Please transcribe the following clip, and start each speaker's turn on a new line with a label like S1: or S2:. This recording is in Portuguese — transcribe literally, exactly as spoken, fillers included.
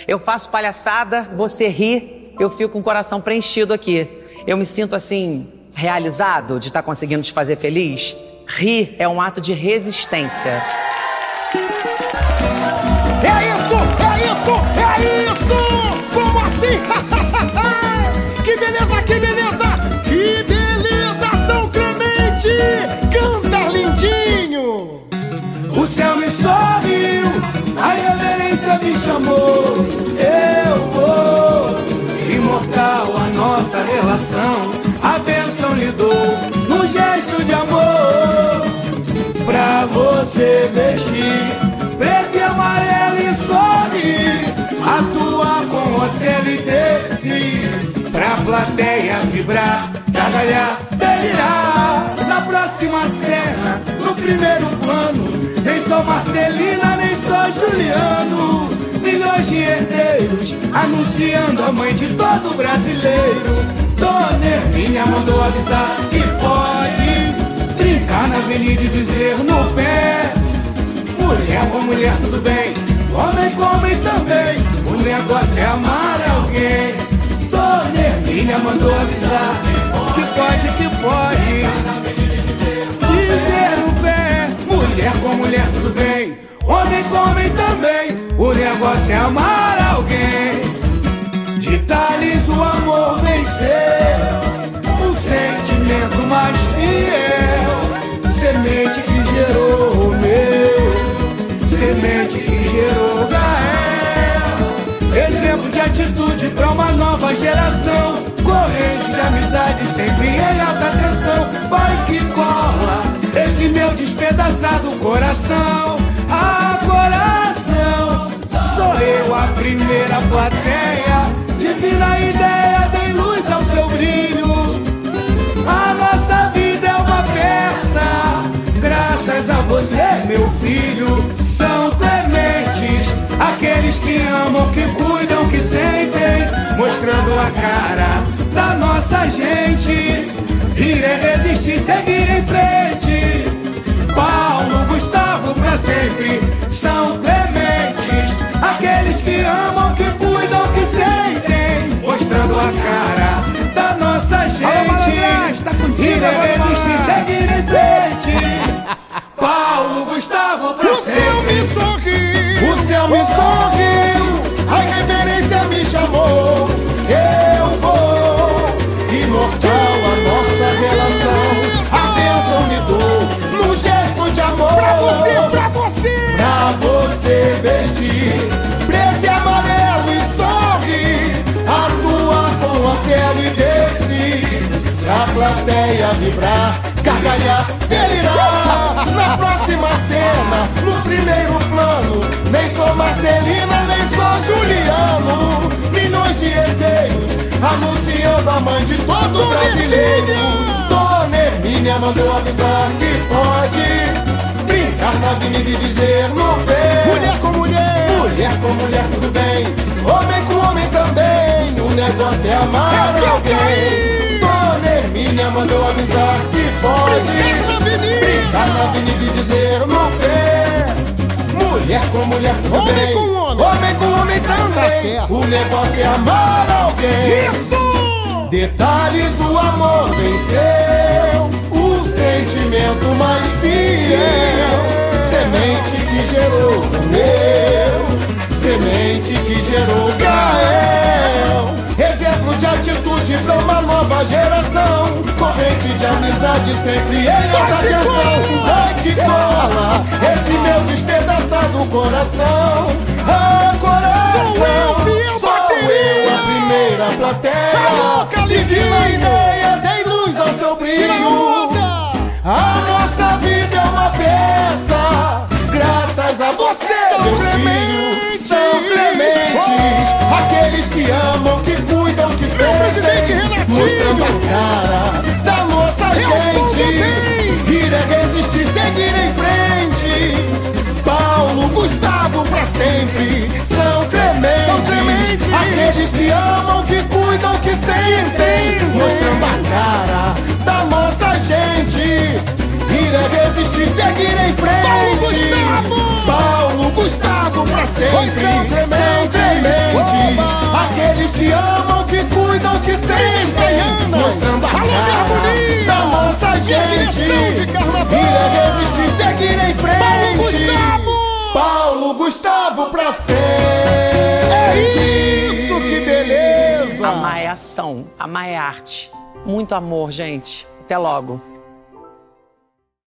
S1: Eu faço palhaçada, você ri, eu fico com o coração preenchido aqui. Eu me sinto assim, realizado de estar conseguindo te fazer feliz. Rir é um ato de resistência.
S2: É isso, é isso, é isso! Como assim? Que beleza, que beleza! Que beleza, São Clemente! Canta lindinho!
S3: O céu me sorriu, a reverência me chamou. Eu vou, imortal a nossa relação. A bênção lhe dou num gesto de amor. Pra você vestir preto e amarelo e sorrir, atuar com hotel e descer, pra plateia vibrar, gargalhar, delirar. Na próxima cena, no primeiro plano, nem sou Marcelina, nem sou Juliano. Milhões de herdeiros anunciando a mãe de todo brasileiro. Dona Hermínia mandou avisar que pode brincar na avenida e dizer no pé: mulher com mulher tudo bem, homem com homem também, o negócio é amar alguém. Dona Hermínia mandou avisar que pode, que pode dizer no pé: mulher com mulher tudo bem, homem com homem também, o negócio é amar alguém. De Tales o amor venceu, o sentimento mais fiel, semente que gerou Romeu, semente que gerou Gael. Exemplo de atitude pra uma nova geração, corrente de amizade sempre em alta tensão. Vai que cola esse meu despedaçado coração. Ah, coração, sou eu a primeira plateia. Divina ideia, dei luz ao seu brilho. A nossa vida é uma peça, graças a você, meu filho. São Clementes, aqueles que amam, que cuidam, que sentem, mostrando a cara da nossa gente. Rir é resistir, seguir em frente. Paulo, Gustavo, pra sempre. São Clementes, aqueles que amam, que cuidam, que sentem, mostrando a cara da nossa gente. Rir é resistir, seguir em frente. Paulo, Gustavo, pra
S2: O
S3: sempre.
S2: céu me sorriu,
S3: O céu me sorriu,
S2: a reverência me chamou.
S3: eu vou, imortal a nossa relação. A bênção lhe dou no gesto de amor.
S2: Pra você, pra você!
S3: Pra você vestir preto e amarelo e sorrir, atuar com apelo e descer, pra plateia vibrar, gargalhar, delirar. Na próxima cena, no primeiro plano, nem sou Marcelina, nem sou Juliano. Milhões de herdeiros anunciando a mãe de todo
S2: Dona
S3: brasileiro.
S2: Hermínia!
S3: Dona Hermínia mandou avisar que pode brincar na avenida e dizer no pé:
S2: Mulher com mulher!
S3: mulher com mulher tudo bem, homem com homem também, o negócio é amar
S2: Repete
S3: alguém.
S2: aí!
S3: Dona Hermínia mandou avisar que pode
S2: Brincar na avenida!
S3: brincar na avenida e dizer no pé: mulher com mulher tudo
S2: Homem
S3: bem,
S2: com homem.
S3: homem com homem
S2: Tá
S3: também,
S2: certo.
S3: o negócio é amar alguém.
S2: Isso!
S3: Detalhes, o amor venceu, o sentimento mais fiel, semente que gerou Romeu, semente que gerou Gael. Exemplo de atitude pra uma nova geração, corrente de amizade sempre em alta tensão. Vai que cola esse meu despedaçado coração. Ah, coração,
S2: Sou eu, fiel
S3: sou
S2: bateria.
S3: eu a primeira plateia.
S2: Tá louca,
S3: Divina
S2: Livinho.
S3: ideia, dei luz ao seu
S2: Tira a
S3: brilho.
S2: onda!
S3: A nossa vida é uma peça, graças a você,
S2: São
S3: meu
S2: Clementes.
S3: filho. São Clementes,
S2: Oh.
S3: aqueles que amam, que cuidam, que
S2: presidente
S3: sentem,
S2: Renatinho.
S3: mostrando a cara da nossa
S2: Eu sou do
S3: gente.
S2: bem.
S3: Ir é resistir, seguir em frente. Paulo, Gustavo, pra sempre. São Clementes,
S2: São Clementes.
S3: aqueles que amam, que cuidam, que sentem, mostrando a cara da nossa gente. Ir é resistir, seguir em frente.
S2: Paulo Gustavo.
S3: Paulo, Gustavo, pra sempre.
S2: Oi, São Clemente.
S3: São Clemente, que amam, que cuidam, que sentem, mostrando a cara da nossa gente. Irresistir, seguir em frente. Paulo Gustavo! Paulo Gustavo pra sempre.
S2: É isso, que beleza!
S1: Amar é ação, amar é arte. Muito amor, gente. Até logo.